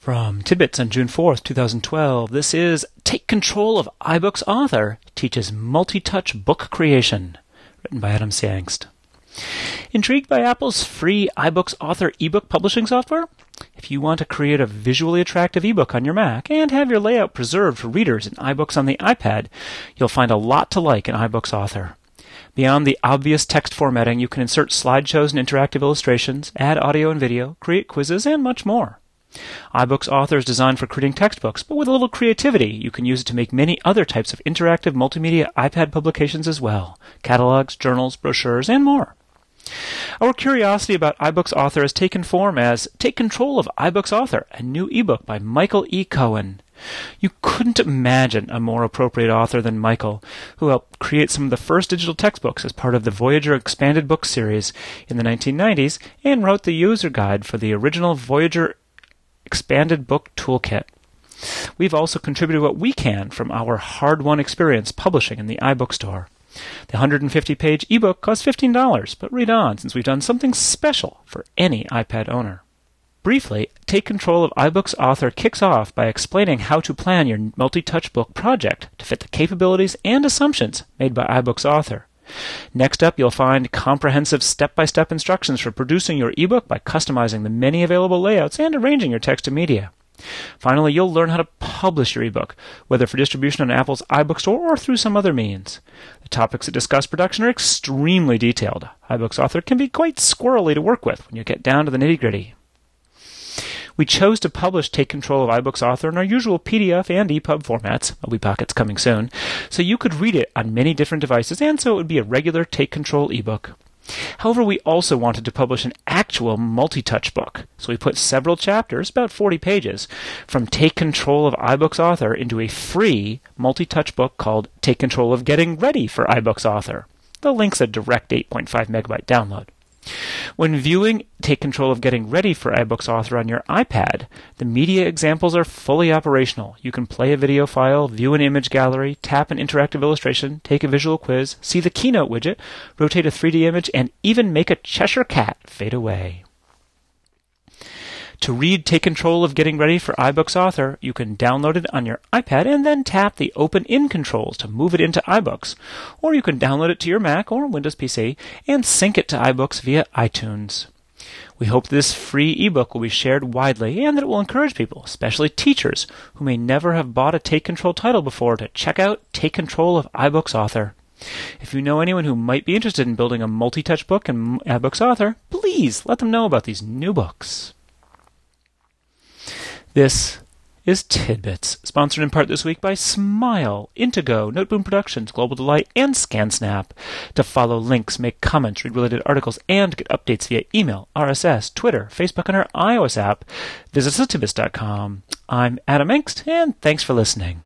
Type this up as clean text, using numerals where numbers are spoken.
From Tidbits on June 4th, 2012, this is Take Control of iBooks Author Teaches Multi-Touch Book Creation, written by Adam C. Engst. Intrigued by Apple's free iBooks Author ebook publishing software? If you want to create a visually attractive ebook on your Mac and have your layout preserved for readers in iBooks on the iPad, you'll find a lot to like in iBooks Author. Beyond the obvious text formatting, you can insert slideshows and interactive illustrations, add audio and video, create quizzes, and much more. iBooks Author is designed for creating textbooks, but with a little creativity, you can use it to make many other types of interactive multimedia iPad publications as well: catalogs, journals, brochures, and more. Our curiosity about iBooks Author has taken form as Take Control of iBooks Author, a new ebook by Michael E. Cohen. You couldn't imagine a more appropriate author than Michael, who helped create some of the first digital textbooks as part of the Voyager Expanded Book series in the 1990s and wrote the user guide for the original Voyager Expanded Book Toolkit. We've also contributed what we can from our hard-won experience publishing in the iBook store. The 150-page ebook costs $15, but read on since we've done something special for any iPad owner. Briefly, Take Control of iBooks Author kicks off by explaining how to plan your multi-touch book project to fit the capabilities and assumptions made by iBooks Author. Next up, you'll find comprehensive step-by-step instructions for producing your ebook by customizing the many available layouts and arranging your text to media. Finally, you'll learn how to publish your ebook, whether for distribution on Apple's iBook store or through some other means. The topics that discuss production are extremely detailed. iBooks Author can be quite squirrely to work with when you get down to the nitty-gritty. We chose to publish Take Control of iBooks Author in our usual PDF and EPUB formats, Mobipocket's coming soon, so you could read it on many different devices and so it would be a regular Take Control ebook. However, we also wanted to publish an actual multi-touch book, so we put several chapters, about 40 pages, from Take Control of iBooks Author into a free multi-touch book called Take Control of Getting Ready for iBooks Author. The link's a direct 8.5 megabyte download. When viewing Take Control of Getting Ready for iBooks Author on your iPad, the media examples are fully operational. You can play a video file, view an image gallery, tap an interactive illustration, take a visual quiz, see the Keynote widget, rotate a 3D image, and even make a Cheshire Cat fade away. To read Take Control of Getting Ready for iBooks Author, you can download it on your iPad and then tap the Open In controls to move it into iBooks. Or you can download it to your Mac or Windows PC and sync it to iBooks via iTunes. We hope this free ebook will be shared widely and that it will encourage people, especially teachers, who may never have bought a Take Control title before, to check out Take Control of iBooks Author. If you know anyone who might be interested in building a multi-touch book in iBooks Author, please let them know about these new books. This is Tidbits, sponsored in part this week by Smile, Intego, Noteboom Productions, Global Delight, and ScanSnap. To follow links, make comments, read related articles, and get updates via email, RSS, Twitter, Facebook, and our iOS app, visit us at tidbits.com. I'm Adam Engst, and thanks for listening.